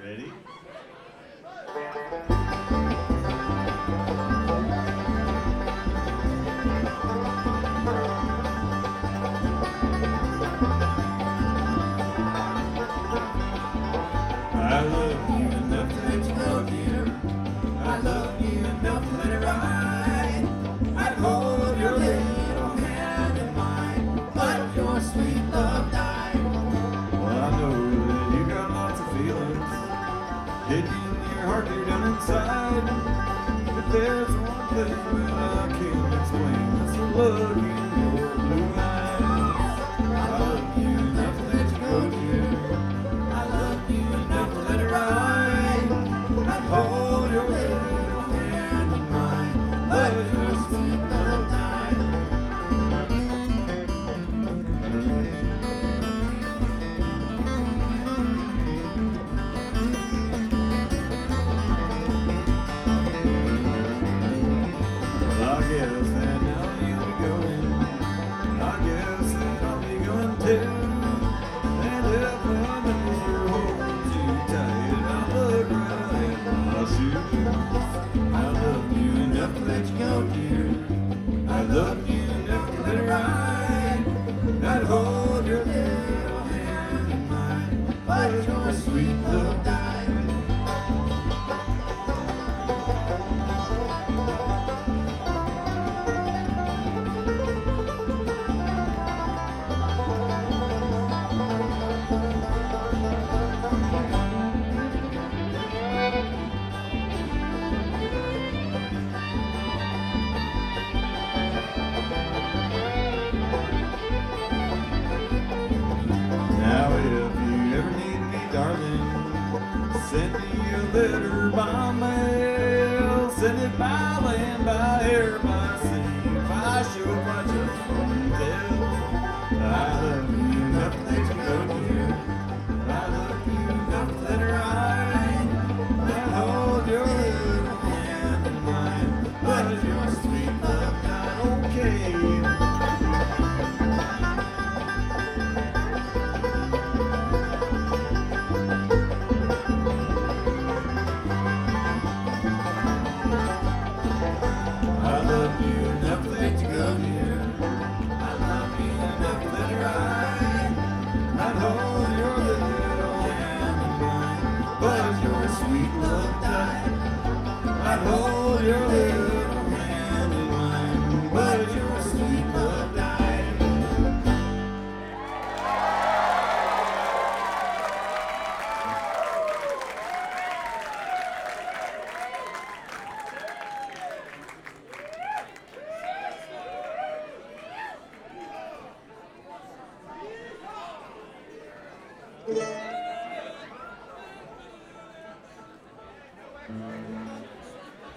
Ready? I love you enough to let you go, dear. I love you enough to let it ride. I'd hold your little hand in mine, but your sweet love died. Well, I know that you got lots of feelings hidden in your heart dear down inside. But there's one thing that I can't explain. It's the look in your blue eyes. I love you enough to let you go, dear. I love you enough to let it ride. I'd hold your little hand in mine, but your sweet love died. Well, I guess that now you'll be going. I guess that I'll be going too. And if one door holds you tight, I'll look right in my shoes. I love you enough to let you go, dear. I love you enough to let it ride. I'd hold your little hand in mine, but your sweet love died. Now if you ever need me, darling, send me a letter by mail. Send it by land, by air, by sea. If I show up, I just won't tell. I love you enough to let you go, dear. I love you enough to let it ride. I hold your little hand in mine, but your sweet love died. Okay. I love you enough to let you go, dear. I love you enough to let it ride. I'd hold your little hand in mine, but your sweet love died. I'd hold your little hand in mine, but your sweet love died.